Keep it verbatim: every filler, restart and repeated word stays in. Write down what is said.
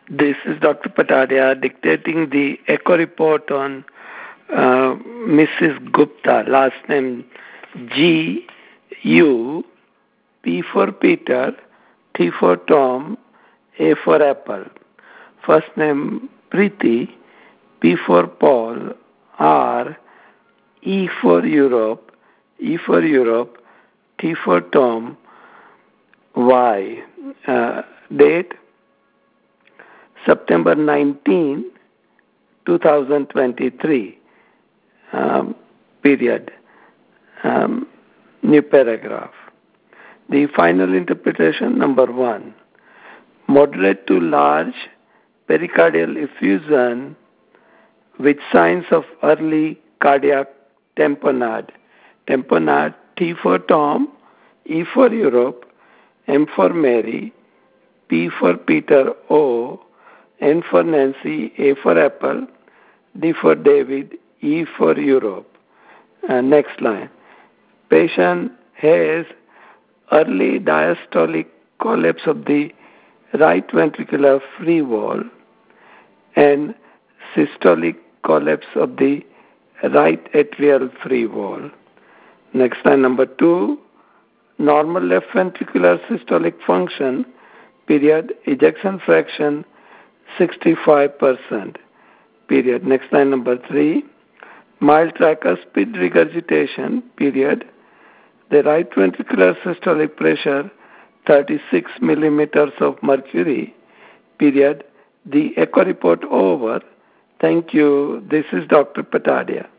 This is Doctor Patadia dictating the echo report on uh, Missus Gupta, last name G U, P for Peter, T for Tom, A for Apple. First name Preeti, P for Paul, R, E for Europe, E for Europe, T for Tom, Y. Uh, date September nineteenth, twenty twenty-three. Um, period. Um, new paragraph. The final interpretation, number one. Moderate to large pericardial effusion with signs of early cardiac tamponade. Tamponade, T for Tom, E for Europe, M for Mary, P for Peter, O, N for Nancy, A for Apple, D for David, E for Europe. Uh, next line. Patient has early diastolic collapse of the right ventricular free wall and systolic collapse of the right atrial free wall. Next line, number two. Normal left ventricular systolic function, period, ejection fraction sixty-five percent, period. Next line, number three. Mild tricuspid regurgitation, period. The right ventricular systolic pressure thirty-six millimeters of mercury, period. The echo report over. Thank you. This is Doctor Patadia.